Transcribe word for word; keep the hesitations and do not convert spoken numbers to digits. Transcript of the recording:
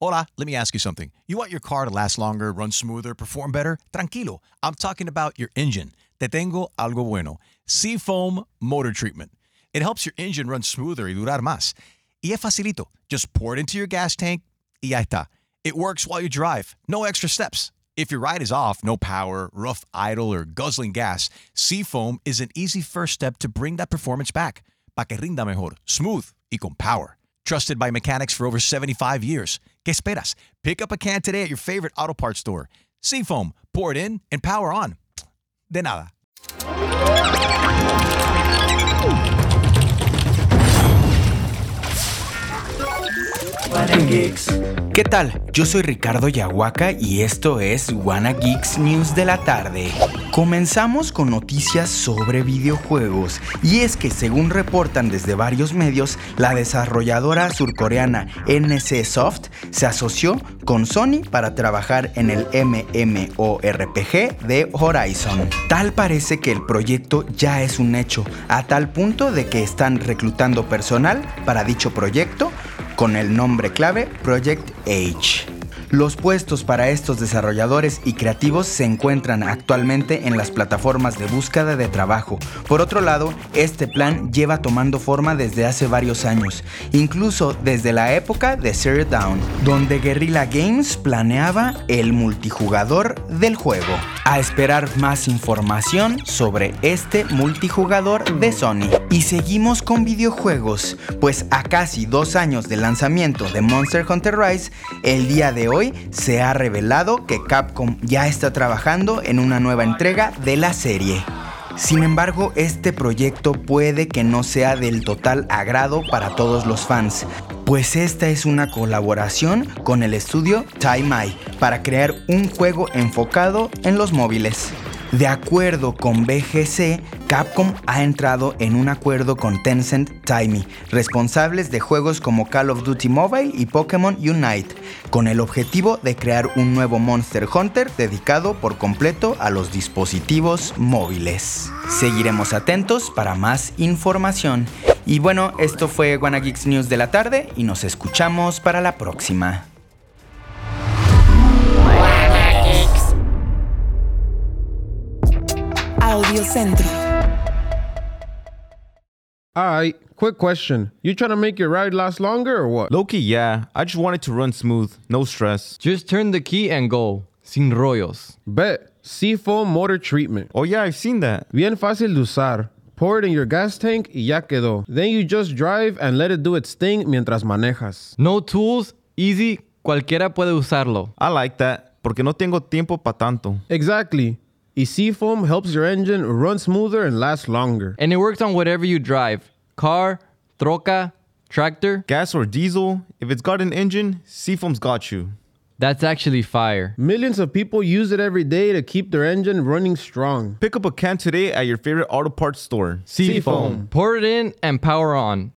Hola, let me ask you something. You want your car to last longer, run smoother, perform better? Tranquilo. I'm talking about your engine. Te tengo algo bueno. Seafoam Motor Treatment. It helps your engine run smoother y durar más. Y es facilito. Just pour it into your gas tank y ya está. It works while you drive. No extra steps. If your ride is off, no power, rough idle, or guzzling gas, Seafoam is an easy first step to bring that performance back. Pa que rinda mejor, smooth y con power. Trusted by mechanics for over seventy-five years. ¿Qué esperas? Pick up a can today at your favorite auto parts store. Seafoam, pour it in and power on. De nada. ¿Qué tal? Yo soy Ricardo Yahuaca y esto es Wanna Geeks News de la tarde. Comenzamos con noticias sobre videojuegos y es que según reportan desde varios medios, la desarrolladora surcoreana N C Soft se asoció con Sony para trabajar en el MMORPG de Horizon. Tal parece que el proyecto ya es un hecho, a tal punto de que están reclutando personal para dicho proyecto con el nombre clave Project H. Los puestos para estos desarrolladores y creativos se encuentran actualmente en las plataformas de búsqueda de trabajo. Por otro lado, este plan lleva tomando forma desde hace varios años, incluso desde la época de Zero Dawn, donde Guerrilla Games planeaba el multijugador del juego. A esperar más información sobre este multijugador de Sony. Y seguimos con videojuegos, pues a casi dos años del lanzamiento de Monster Hunter Rise, el día de hoy se ha revelado que Capcom ya está trabajando en una nueva entrega de la serie. Sin embargo, este proyecto puede que no sea del total agrado para todos los fans, pues esta es una colaboración con el estudio Taimai para crear un juego enfocado en los móviles. De acuerdo con B G C, Capcom ha entrado en un acuerdo con Tencent Taimi, responsables de juegos como Call of Duty Mobile y Pokémon Unite, con el objetivo de crear un nuevo Monster Hunter dedicado por completo a los dispositivos móviles. Seguiremos atentos para más información. Y bueno, esto fue Wanna Geeks News de la tarde y nos escuchamos para la próxima. Audio Centro. Alright, quick question. You trying to make your ride last longer or what? Low-key, yeah. I just want it to run smooth, no stress. Just turn the key and go. Sin rollos. Bet. Seafoam Motor Treatment. Oh yeah, I've seen that. Bien fácil de usar. Pour it in your gas tank y ya quedó. Then you just drive and let it do its thing mientras manejas. No tools, easy, cualquiera puede usarlo. I like that, porque no tengo tiempo pa' tanto. Exactly. Y Seafoam helps your engine run smoother and last longer. And it works on whatever you drive. Car, troca, tractor. Gas or diesel, if it's got an engine, Seafoam's got you. That's actually fire. Millions of people use it every day to keep their engine running strong. Pick up a can today at your favorite auto parts store. Seafoam. Pour it in and power on.